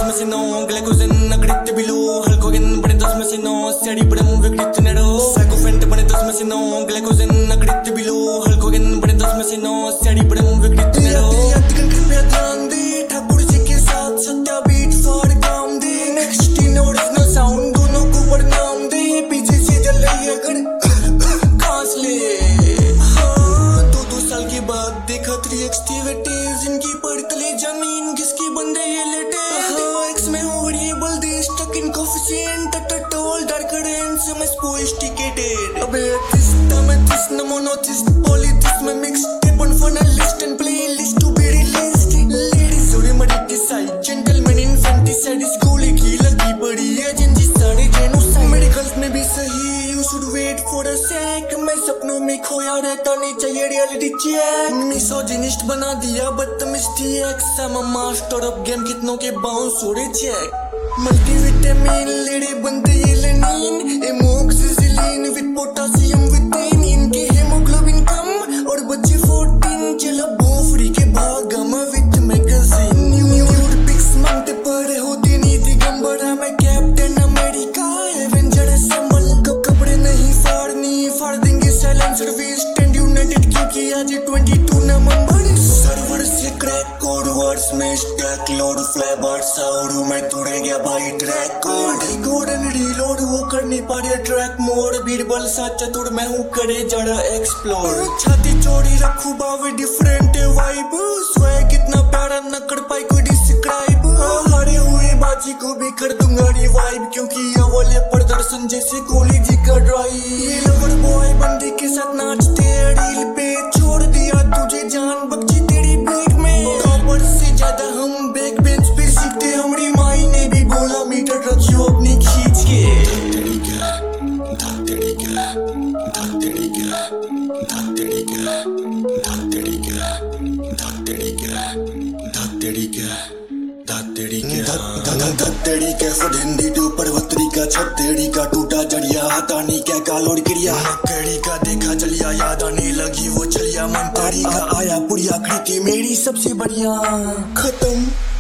mesino glycogen nakrit below halkogen bade dos mesino steady pram vikrit nero psychophant bade dos mesino glycogen nakrit below halkogen bade dos mesino steady pram vikrit nero यात्रिगण कृपया ध्यान दे ठाकुर जी के साथ Satya beat for काम दे next in original sound दोनों को प्रणाम दे पीछे से जल रही है अगर खांस ले हाँ 2 साल के बाद देखा 3x एक्टिविटीज इनकी पड़तले जमीन किसकी बंदे ये लेटे एक्स में हो variable they stuck in coefficient toll darker and some sophisticated अबे थिस्टा में थिस नमोनोथिस पॉलिथिस में mix tip on funnel list and playlist to be released ladies और मडिटिसाइड जेंटलमैन इन्फेंटिसाइड इस गोली की लगी पड़ी है जिनकी सारे जेनोसाइड मेडिकल्स में भी सही you should wait for a sec मैं सपनों में खोया रहता नहीं चाहिए रियलिटी चेक मिसोजिनिस्ट बना दिया बदतमीज थी ex I'm a master of game कितनों के बाउंस उड़े चेक मल्टीविटामिन लेडे बनते ये लेनिन एमोक्सिसिलिन विद पोटासियम विटामिन इनके हेमोग्लोबिन कम और बच्चे 14 चलो बोफरी के भाग gamma with magazine nude pics मांगते पड़े होती नहीं दिगंबरा मैं कैप्टन अमेरिका एवेंजर असेंबल कपड़े नहीं फाड़ देंगे साइलेंसर वी स्टैंड यूनाइटेड क्योंकि आज 22 नवंबर सर्वर से क्रैक कोड वर्ड्स में स्टैक लोड फ्लेवर्स और मैं तुड़े गया भाई track code decode and reload वो कर नहीं पा रहा ट्रैक मोड बीरबल सा चतुर मैं हूँ करे जरा एक्सप्लोर छाती चौड़ी रखूं बावे डिफरेंट वाइब स्वैग कितना प्यारा न कर पाई कोई डिस्क्राइब हारे हुए बाजी को भी कर दूंगा रिवाइव क्योंकि अवले प्रदर्शन जैसे कोहली जी का ड्राइव ये लवर बॉय बंदी के साथ नाचते रील पे छोड़ दिया तुझे जान बख्शी तेरी भीख में टॉपर से ज्यादा हम बैक बेंच पे सीखते हमारी माई ने भी बोला मीटर रखियो अपनी खींच के धत्तेड़ी के हिंदी टू पर्वतरी का छत्तेड़ी का टूटा जड़िया हटानी क्या कालोड़ क्रिया नक्कड़ी का देखा जलिया याद आने लगी वो चलिया मन तारी का आया पुड़िया कृति मेरी सबसे बढ़िया खत्म।